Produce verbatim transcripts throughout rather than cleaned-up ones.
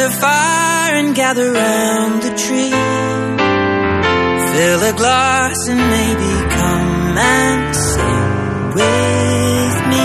a fire and gather round the tree. Fill a glass and maybe come and sing with me.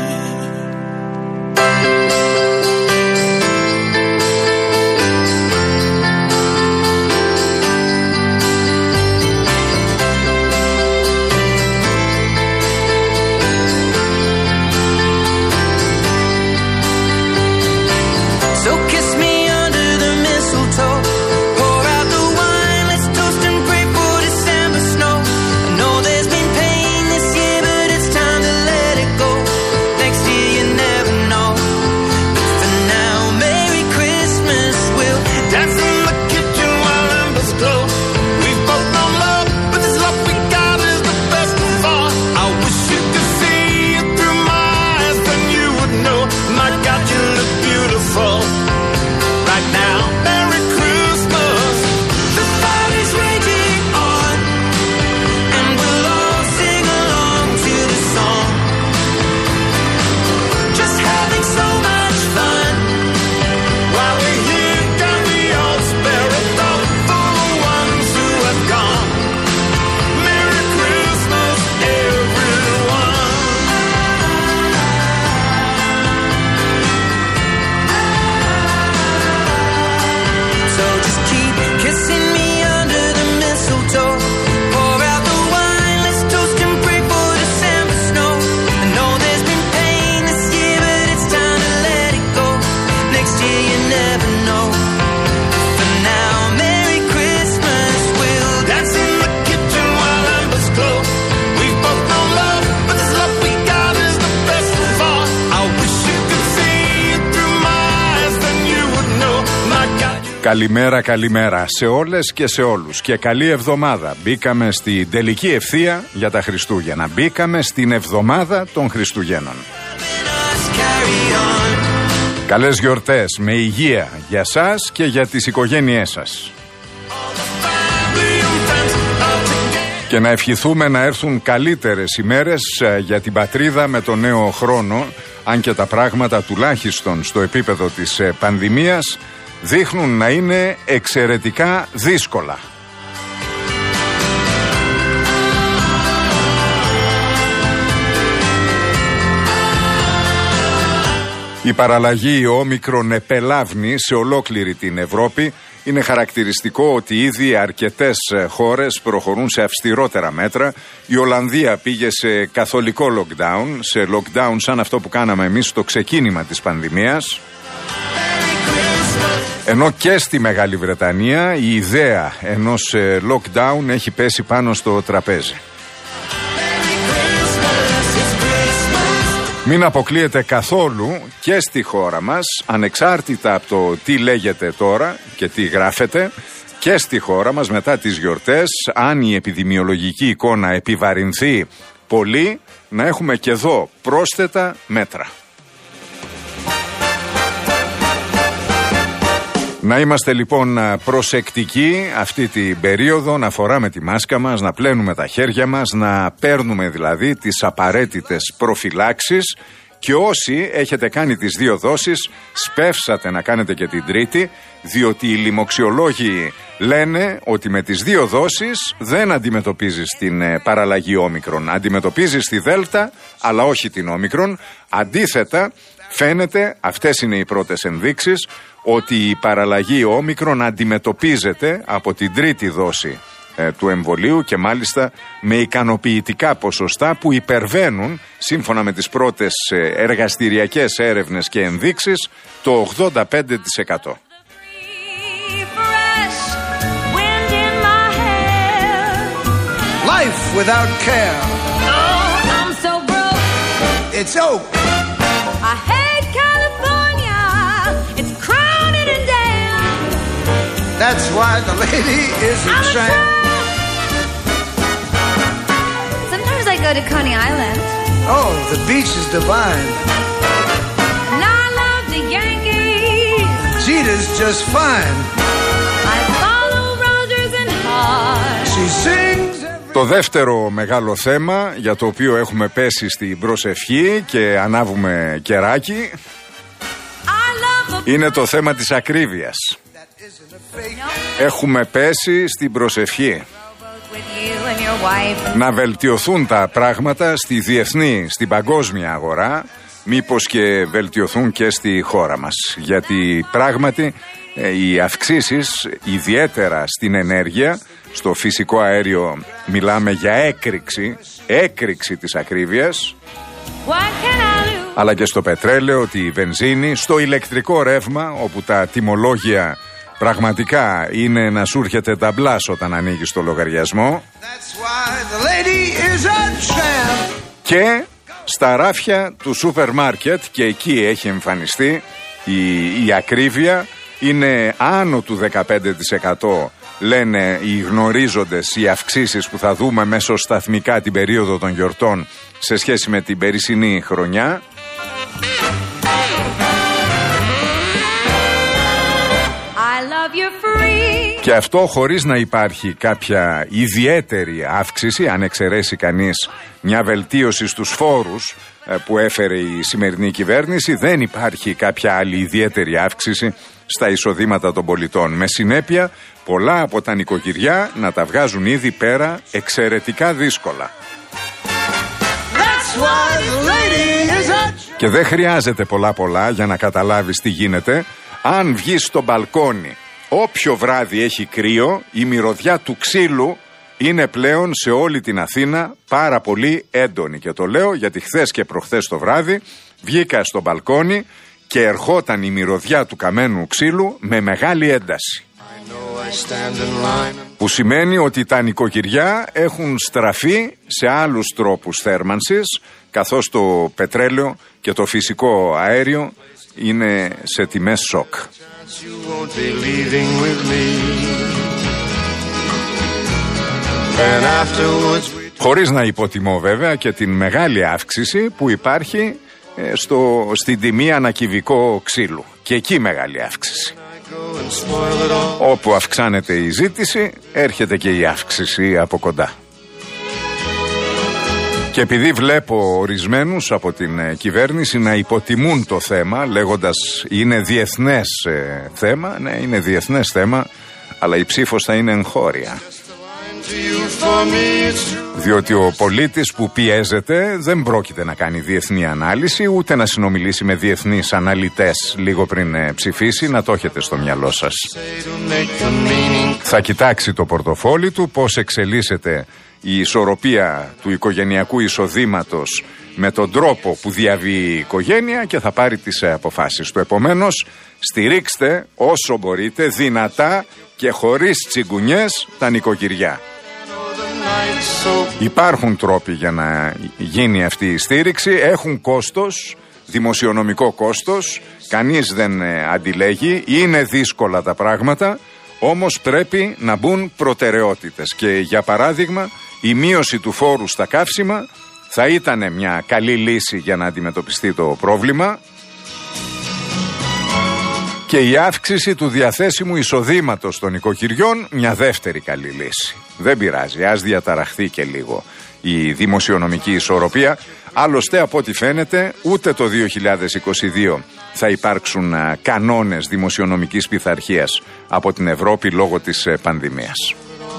Καλημέρα, καλημέρα σε όλες και σε όλους και καλή εβδομάδα. Μπήκαμε στην τελική ευθεία για τα Χριστούγεννα. Μπήκαμε στην εβδομάδα των Χριστουγέννων. Καλές γιορτές με υγεία για σας και για τις οικογένειές σας. Και να ευχηθούμε να έρθουν καλύτερες ημέρες για την πατρίδα με το νέο χρόνο, αν και τα πράγματα τουλάχιστον στο επίπεδο της πανδημίας δείχνουν να είναι εξαιρετικά δύσκολα. Η παραλλαγή όμικρον επελάβνει σε ολόκληρη την Ευρώπη. Είναι χαρακτηριστικό ότι ήδη αρκετές χώρες προχωρούν σε αυστηρότερα μέτρα. Η Ολλανδία πήγε σε καθολικό lockdown, σε lockdown σαν αυτό που κάναμε εμείς στο ξεκίνημα της πανδημίας. Ενώ και στη Μεγάλη Βρετανία η ιδέα ενός lockdown έχει πέσει πάνω στο τραπέζι. Μην αποκλείεται καθόλου και στη χώρα μας, ανεξάρτητα από το τι λέγεται τώρα και τι γράφεται, και στη χώρα μας μετά τις γιορτές, αν η επιδημιολογική εικόνα επιβαρυνθεί πολύ, να έχουμε και εδώ πρόσθετα μέτρα. Να είμαστε λοιπόν προσεκτικοί αυτή την περίοδο, να φοράμε τη μάσκα μας, να πλένουμε τα χέρια μας, να παίρνουμε δηλαδή τις απαραίτητες προφυλάξεις και όσοι έχετε κάνει τις δύο δόσεις σπεύσατε να κάνετε και την τρίτη, διότι οι λοιμοξιολόγοι λένε ότι με τις δύο δόσεις δεν αντιμετωπίζεις την παραλλαγή όμικρον, αντιμετωπίζεις τη δέλτα αλλά όχι την όμικρον. Αντίθετα φαίνεται, αυτές είναι οι πρώτες ενδείξεις, ότι η παραλλαγή όμικρον αντιμετωπίζεται από την τρίτη δόση ε, του εμβολίου και μάλιστα με ικανοποιητικά ποσοστά που υπερβαίνουν, σύμφωνα με τις πρώτες ε, εργαστηριακές έρευνες και ενδείξεις, το ογδόντα πέντε τοις εκατό. Life without care. Oh, I'm so broke. It's oak. I hate California. It's crowded and damn. That's why the lady is a I'm tramp. a tramp. Sometimes I go to Coney Island. Oh, the beach is divine. And I love the Yankees. Jeter's just fine. I follow Rogers and Hart. She sings. Το δεύτερο μεγάλο θέμα για το οποίο έχουμε πέσει στην προσευχή και ανάβουμε κεράκι I love Είναι το θέμα της ακρίβειας. Έχουμε πέσει στην προσευχή να βελτιωθούν τα πράγματα στη διεθνή, στην παγκόσμια αγορά, μήπως και βελτιωθούν και στη χώρα μας. Γιατί πράγματι οι αυξήσεις, ιδιαίτερα στην ενέργεια, στο φυσικό αέριο μιλάμε για έκρηξη, έκρηξη της ακρίβειας, αλλά και στο πετρέλαιο, τη βενζίνη, στο ηλεκτρικό ρεύμα, όπου τα τιμολόγια πραγματικά είναι να σου έρχεται ταμπλάς όταν ανοίγεις το λογαριασμό, και στα ράφια του σούπερ μάρκετ, και εκεί έχει εμφανιστεί η, η ακρίβεια. Είναι άνω του δεκαπέντε τοις εκατό, λένε οι γνωρίζοντες, οι αυξήσεις που θα δούμε μέσω σταθμικά την περίοδο των γιορτών σε σχέση με την περσινή χρονιά. Και αυτό χωρίς να υπάρχει κάποια ιδιαίτερη αύξηση, αν εξαιρέσει κανείς μια βελτίωση στους φόρους που έφερε η σημερινή κυβέρνηση, δεν υπάρχει κάποια άλλη ιδιαίτερη αύξηση στα εισοδήματα των πολιτών. Με συνέπεια, πολλά από τα νοικοκυριά να τα βγάζουν ήδη πέρα εξαιρετικά δύσκολα. Και δεν χρειάζεται πολλά πολλά για να καταλάβεις τι γίνεται. Αν βγεις στο μπαλκόνι, όποιο βράδυ έχει κρύο, η μυρωδιά του ξύλου είναι πλέον σε όλη την Αθήνα πάρα πολύ έντονη. Και το λέω γιατί χθες και προχθές το βράδυ βγήκα στο μπαλκόνι και ερχόταν η μυρωδιά του καμένου ξύλου με μεγάλη ένταση. Που σημαίνει ότι τα νοικοκυριά έχουν στραφεί σε άλλους τρόπους θέρμανσης, καθώς το πετρέλαιο και το φυσικό αέριο είναι σε τιμές σοκ. Χωρίς να υποτιμώ βέβαια και την μεγάλη αύξηση που υπάρχει ε, στο, στην τιμή ανακυβικό ξύλου. Και εκεί μεγάλη αύξηση. Όπου αυξάνεται η ζήτηση, έρχεται και η αύξηση από κοντά. Και επειδή βλέπω ορισμένους από την ε, κυβέρνηση να υποτιμούν το θέμα, λέγοντας είναι διεθνές ε, θέμα, ναι, είναι διεθνές θέμα, αλλά η ψήφος θα είναι εγχώρια. Διότι ο πολίτης που πιέζεται δεν πρόκειται να κάνει διεθνή ανάλυση, ούτε να συνομιλήσει με διεθνείς αναλυτές λίγο πριν ε, ψηφίσει, να το έχετε στο μυαλό σας. Θα κοιτάξει το πορτοφόλι του, πώς εξελίσσεται η ισορροπία του οικογενειακού εισοδήματος με τον τρόπο που διαβεί η οικογένεια και θα πάρει τις αποφάσεις του. Επομένως, στηρίξτε όσο μπορείτε δυνατά και χωρίς τσιγκουνιές τα νοικοκυριά. Υπάρχουν τρόποι για να γίνει αυτή η στήριξη, έχουν κόστος, δημοσιονομικό κόστος, κανείς δεν αντιλέγει, είναι δύσκολα τα πράγματα, όμως πρέπει να μπουν προτεραιότητες. Και για παράδειγμα, η μείωση του φόρου στα καύσιμα θα ήταν μια καλή λύση για να αντιμετωπιστεί το πρόβλημα, και η αύξηση του διαθέσιμου εισοδήματος των οικοκυριών μια δεύτερη καλή λύση. Δεν πειράζει, ας διαταραχθεί και λίγο η δημοσιονομική ισορροπία. Άλλωστε, από ό,τι φαίνεται, ούτε το δύο χιλιάδες είκοσι δύο θα υπάρξουν α, κανόνες δημοσιονομικής πειθαρχίας από την Ευρώπη λόγω της ε, πανδημίας.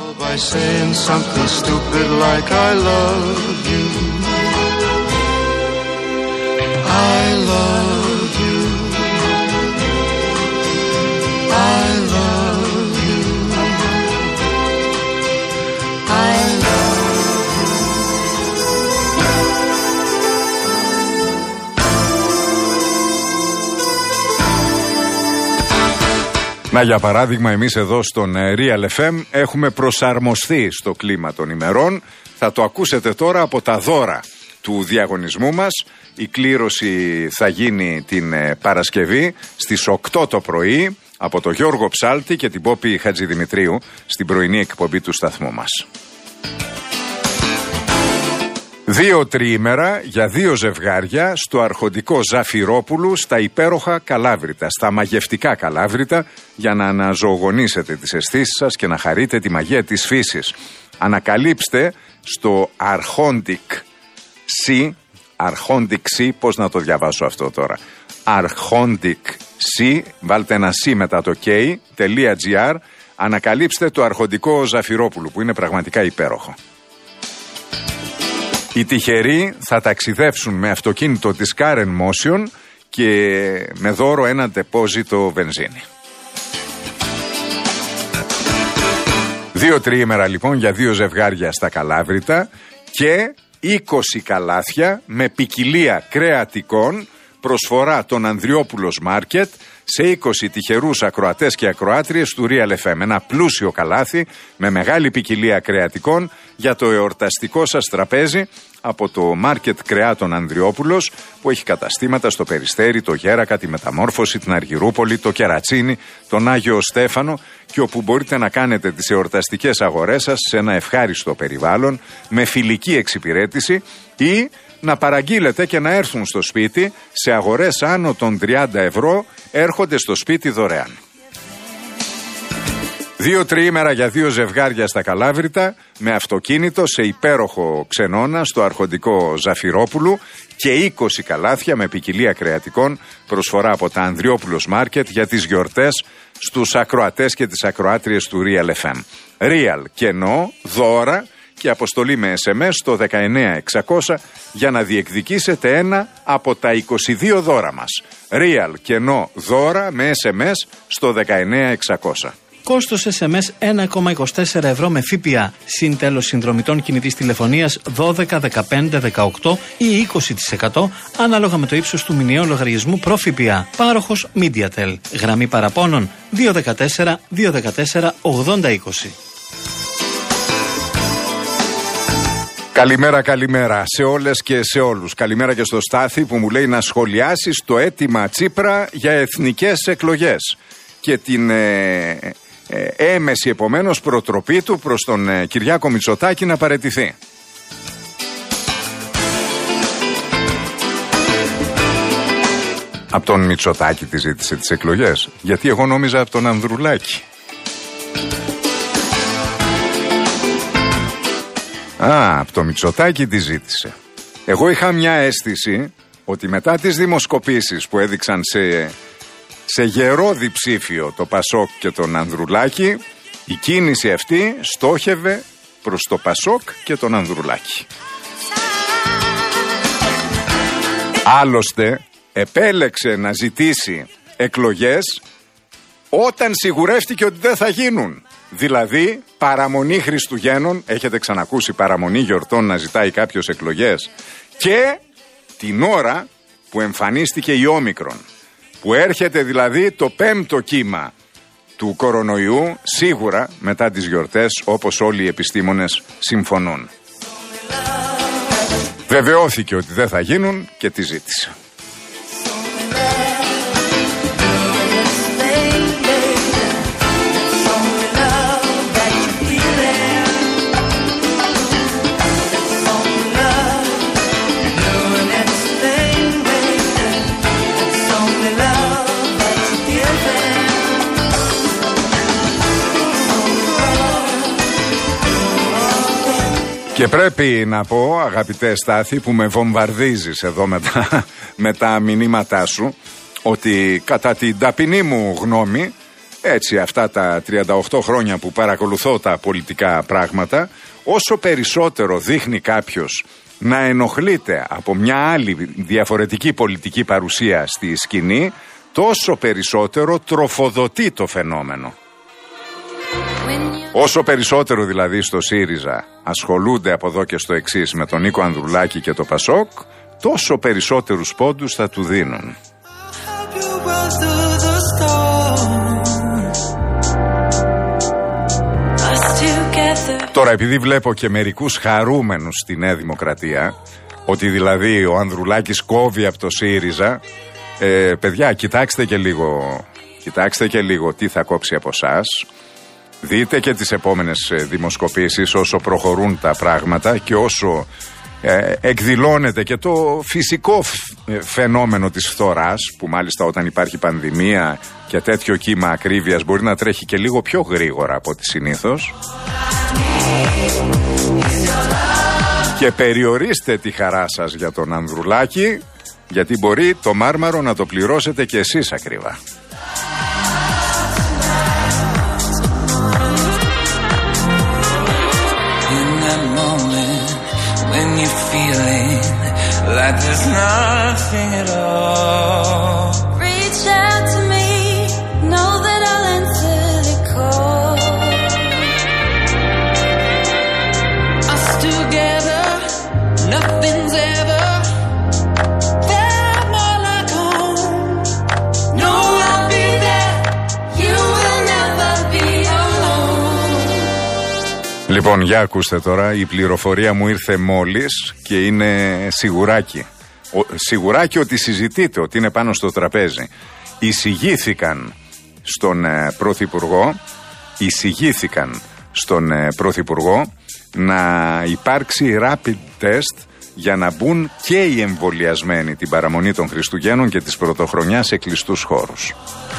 Να, για παράδειγμα, εμείς εδώ στον Real εφ εμ έχουμε προσαρμοστεί στο κλίμα των ημερών. Θα το ακούσετε τώρα από τα δώρα του διαγωνισμού μας. Η κλήρωση θα γίνει την Παρασκευή στις οκτώ το πρωί από τον Γιώργο Ψάλτη και την Πόπη Χατζηδημητρίου στην πρωινή εκπομπή του σταθμού μας. Δύο τριήμερα για δύο ζευγάρια στο αρχοντικό Ζαφυρόπουλου, στα υπέροχα Καλάβρητα, στα μαγευτικά Καλάβρητα, για να αναζωογονήσετε τις αισθήσεις σας και να χαρείτε τη μαγεία της φύσης. Ανακαλύψτε στο Archondic Sea, Archondic Sea, πώς να το διαβάσω αυτό τώρα, Archondic C, βάλτε ένα C μετά το K.gr, ανακαλύψτε το αρχοντικό Ζαφυρόπουλου που είναι πραγματικά υπέροχο. Οι τυχεροί θα ταξιδεύσουν με αυτοκίνητο της Car εν Motion και με δώρο ένα ντεπόζιτο βενζίνη. Δύο τριήμερα λοιπόν για δύο ζευγάρια στα Καλάβρητα και είκοσι καλάθια με ποικιλία κρεατικών, προσφορά των Ανδριόπουλος Μάρκετ σε είκοσι τυχερούς ακροατές και ακροάτριες του Real εφ εμ. Ένα πλούσιο καλάθι με μεγάλη ποικιλία κρεατικών για το εορταστικό σας τραπέζι από το Μάρκετ Κρεάτων Ανδριόπουλος, που έχει καταστήματα στο Περιστέρι, το Γέρακα, τη Μεταμόρφωση, την Αργυρούπολη, το Κερατσίνι, τον Άγιο Στέφανο, και όπου μπορείτε να κάνετε τις εορταστικές αγορές σας σε ένα ευχάριστο περιβάλλον με φιλική εξυπηρέτηση ή να παραγγείλετε και να έρθουν στο σπίτι. Σε αγορές άνω των τριάντα ευρώ έρχονται στο σπίτι δωρεάν. Δύο τριήμερα για δύο ζευγάρια στα Καλάβρητα με αυτοκίνητο σε υπέροχο ξενώνα στο αρχοντικό Ζαφυρόπουλου και είκοσι καλάθια με ποικιλία κρεατικών, προσφορά από τα Ανδριόπουλος Μάρκετ για τις γιορτές στους ακροατές και τις ακροάτριες του Real εφ εμ. Real κενό, δώρα και αποστολή με ες εμ ες στο δεκαεννέα εξακόσια για να διεκδικήσετε ένα από τα είκοσι δύο δώρα μας. Real κενό, δώρα με ες εμ ες στο δεκαεννέα εξακόσια. Κόστος ες εμ ες ένα κόμμα είκοσι τέσσερα ευρώ με ΦΠΑ. Συν τέλος συνδρομητών κινητής τηλεφωνίας δώδεκα, δεκαπέντε, δεκαοκτώ ή είκοσι τοις εκατό ανάλογα με το ύψος του μηνιαίου λογαριασμού προ ΦΠΑ. Πάροχος MediaTel. Γραμμή παραπώνων δύο ένα τέσσερα, δύο ένα τέσσερα, ογδόντα είκοσι. Καλημέρα, καλημέρα σε όλες και σε όλους. Καλημέρα και στο Στάθη που μου λέει να σχολιάσεις το αίτημα Τσίπρα για εθνικές εκλογές και την ε, ε, έμεση επομένως προτροπή του προς τον ε, Κυριάκο Μητσοτάκη να παραιτηθεί. Από τον Μητσοτάκη τη ζήτησε τις εκλογές, γιατί εγώ νόμιζα από τον Ανδρουλάκη. Α, από το Μητσοτάκη τη ζήτησε. Εγώ είχα μια αίσθηση ότι μετά τις δημοσκοπήσεις που έδειξαν σε, σε γερό διψήφιο το Πασόκ και τον Ανδρουλάκη, η κίνηση αυτή στόχευε προς το Πασόκ και τον Ανδρουλάκη. Άλλωστε επέλεξε να ζητήσει εκλογές όταν σιγουρεύτηκε ότι δεν θα γίνουν. Δηλαδή παραμονή Χριστουγέννων, έχετε ξανακούσει παραμονή γιορτών να ζητάει κάποιος εκλογές, και την ώρα που εμφανίστηκε η Όμικρον, που έρχεται δηλαδή το πέμπτο κύμα του κορονοϊού, σίγουρα μετά τις γιορτές, όπως όλοι οι επιστήμονες συμφωνούν. Βεβαιώθηκε ότι δεν θα γίνουν και τη ζήτησε. Και πρέπει να πω, αγαπητέ Στάθη, που με βομβαρδίζεις εδώ με τα, με τα μηνύματά σου, ότι κατά την ταπεινή μου γνώμη, έτσι αυτά τα τριάντα οκτώ χρόνια που παρακολουθώ τα πολιτικά πράγματα, όσο περισσότερο δείχνει κάποιος να ενοχλείται από μια άλλη διαφορετική πολιτική παρουσία στη σκηνή, τόσο περισσότερο τροφοδοτεί το φαινόμενο. Όσο περισσότερο δηλαδή στο ΣΥΡΙΖΑ ασχολούνται από εδώ και στο εξής με τον Νίκο Ανδρουλάκη και το Πασόκ, τόσο περισσότερους πόντους θα του δίνουν. Τώρα, επειδή βλέπω και μερικούς χαρούμενους στη Νέα Δημοκρατία, ότι δηλαδή ο Ανδρουλάκης κόβει από το ΣΥΡΙΖΑ, ε, παιδιά, κοιτάξτε και λίγο, κοιτάξτε και λίγο τι θα κόψει από εσάς. Δείτε και τις επόμενες δημοσκοπήσεις όσο προχωρούν τα πράγματα και όσο ε, εκδηλώνεται και το φυσικό φαινόμενο της φθοράς, που μάλιστα όταν υπάρχει πανδημία και τέτοιο κύμα ακρίβειας μπορεί να τρέχει και λίγο πιο γρήγορα από ό,τι συνήθως. Και περιορίστε τη χαρά σας για τον Ανδρουλάκη, γιατί μπορεί το μάρμαρο να το πληρώσετε και εσείς ακριβά. like there's nothing at all. Reach out to me, know that I'll answer the call. Us together, nothing's ever felt more like home. No, I'll be there, you will never be alone. Λοιπόν, για ακούστε τώρα, η πληροφορία μου ήρθε μόλις και είναι σιγουράκι. Ο, σιγουράκι ότι συζητείτε, ότι είναι πάνω στο τραπέζι. Εισηγήθηκαν στον ε, Πρωθυπουργό, εισηγήθηκαν στον ε, Πρωθυπουργό να υπάρξει rapid test για να μπουν και οι εμβολιασμένοι την παραμονή των Χριστουγέννων και της Πρωτοχρονιάς σε κλειστούς χώρους.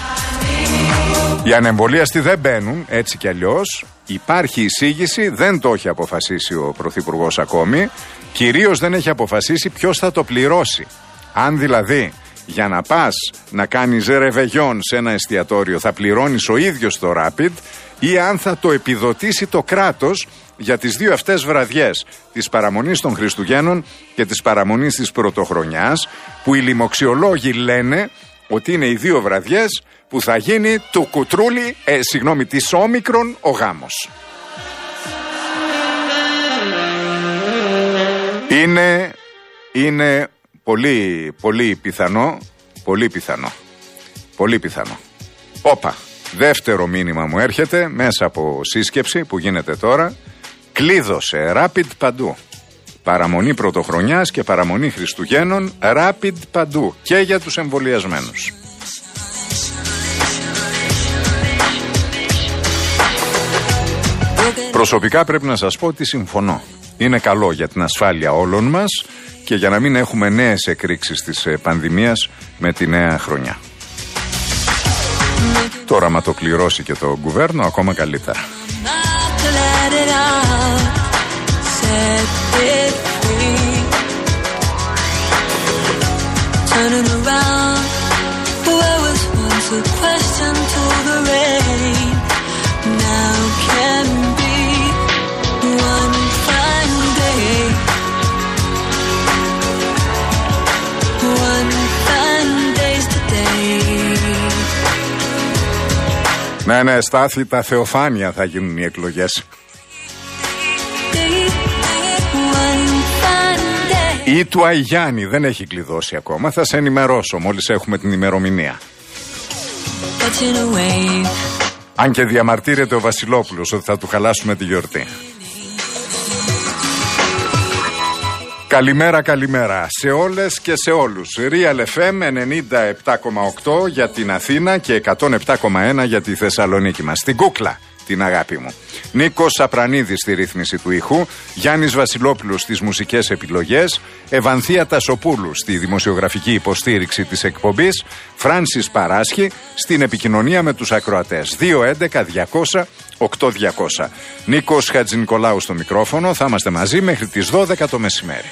Οι ανεμβολίαστοι δεν μπαίνουν, έτσι κι αλλιώς. Υπάρχει εισήγηση, δεν το έχει αποφασίσει ο Πρωθυπουργός ακόμη. Κυρίως δεν έχει αποφασίσει ποιος θα το πληρώσει. Αν δηλαδή για να πας να κάνεις ρεβεγιόν σε ένα εστιατόριο θα πληρώνεις ο ίδιος το Rapid, ή αν θα το επιδοτήσει το κράτος για τις δύο αυτές βραδιές, της παραμονής των Χριστουγέννων και της παραμονής της Πρωτοχρονιάς, που οι λοιμοξιολόγοι λένε ότι είναι οι δύο βραδιές που θα γίνει του κουτρούλι, ε, συγγνώμη, της όμικρον ο γάμος. Είναι, είναι πολύ, πολύ πιθανό, πολύ πιθανό, πολύ πιθανό. Όπα, δεύτερο μήνυμα μου έρχεται μέσα από σύσκεψη που γίνεται τώρα. Κλείδωσε Rapid παντού. Παραμονή Πρωτοχρονιάς και παραμονή Χριστουγέννων, Rapid παντού και για τους εμβολιασμένους. Προσωπικά πρέπει να σας πω ότι συμφωνώ. Είναι καλό για την ασφάλεια όλων μας και για να μην έχουμε νέες εκρήξεις της πανδημίας με τη νέα χρονιά. Τώρα, μα το πληρώσει και το γκουβέρνο, ακόμα καλύτερα. Ναι, ναι, Στάθη, τα θεοφάνεια θα γίνουν οι εκλογές. Ή του Αϊγιάννη, δεν έχει κλειδώσει ακόμα. Θα σε ενημερώσω μόλις έχουμε την ημερομηνία. Αν και διαμαρτύρεται ο Βασιλόπουλος ότι θα του χαλάσουμε τη γιορτή. Καλημέρα, καλημέρα σε όλες και σε όλους. Real εφ εμ ενενήντα επτά κόμμα οκτώ για την Αθήνα και εκατόν επτά κόμμα ένα για τη Θεσσαλονίκη μας. Την κούκλα, την αγάπη μου. Νίκος Σαπρανίδης στη ρύθμιση του ήχου, Γιάννης Βασιλόπουλος στις μουσικές επιλογές, Ευανθία Τασοπούλου στη δημοσιογραφική υποστήριξη της εκπομπής, Φράνσις Παράσχη στην επικοινωνία με τους ακροατές. δύο έντεκα διακόσια οκτώ διακόσια. Νίκος Χατζηνικολάου στο μικρόφωνο, θα είμαστε μαζί μέχρι τις δώδεκα το μεσημέρι.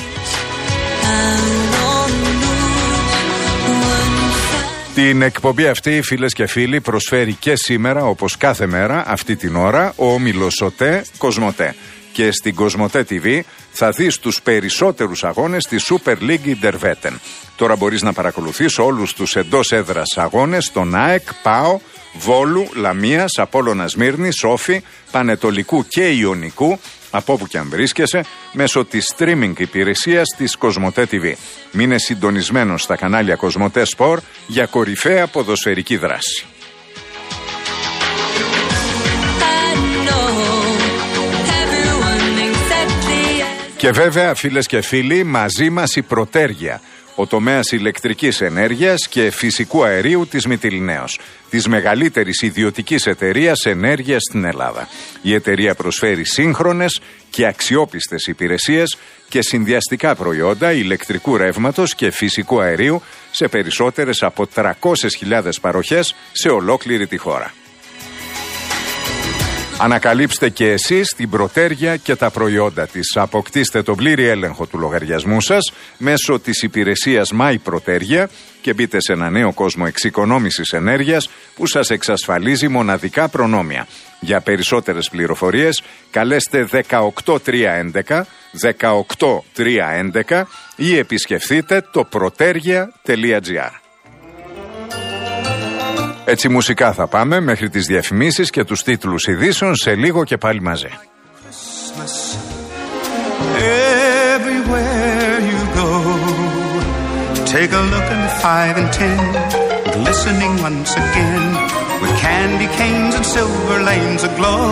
Την εκπομπή αυτή, φίλες και φίλοι, προσφέρει και σήμερα, όπως κάθε μέρα, αυτή την ώρα, ο όμιλος ΟΤΕ Κοσμοτέ. Και στην Κοσμοτέ τι βι θα δεις τους περισσότερους αγώνες της Super League Interveten. Τώρα μπορείς να παρακολουθείς όλους τους εντός έδρας αγώνες των ΑΕΚ, ΠΑΟ, Βόλου, Λαμίας, Απόλλωνα Σμύρνης, Όφη, Πανετολικού και Ιωνικού, από όπου και αν βρίσκεσαι, μέσω της streaming υπηρεσίας της Κοσμοτέ τι βι. Μείνε συντονισμένος στα κανάλια Κοσμοτέ Σπορ για κορυφαία ποδοσφαιρική δράση. Και βέβαια, φίλες και φίλοι, μαζί μας η Πρωτέργεια, ο τομέας ηλεκτρικής ενέργειας και φυσικού αερίου της Μυτιληναίος, της μεγαλύτερης ιδιωτικής εταιρείας ενέργειας στην Ελλάδα. Η εταιρεία προσφέρει σύγχρονες και αξιόπιστες υπηρεσίες και συνδυαστικά προϊόντα ηλεκτρικού ρεύματος και φυσικού αερίου σε περισσότερες από τριακόσιες χιλιάδες παροχές σε ολόκληρη τη χώρα. Ανακαλύψτε και εσείς την Πρωτέργεια και τα προϊόντα της. Αποκτήστε τον πλήρη έλεγχο του λογαριασμού σας μέσω της υπηρεσίας My Πρωτέργεια και μπείτε σε ένα νέο κόσμο εξοικονόμησης ενέργειας που σας εξασφαλίζει μοναδικά προνόμια. Για περισσότερες πληροφορίες καλέστε δεκαοκτώ τριακόσια έντεκα δεκαοκτώ τριακόσια έντεκα ή επισκεφθείτε το protergia τελεία gr. Έτσι μουσικά θα πάμε μέχρι τις διαφημίσεις και τους τίτλους ειδήσεων σε λίγο και πάλι μαζί. Everywhere you go, take a look at the five and ten, glistening once again, with candy canes and silver lanes aglow.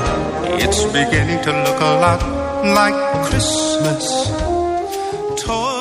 It's beginning to look a lot like Christmas. Toy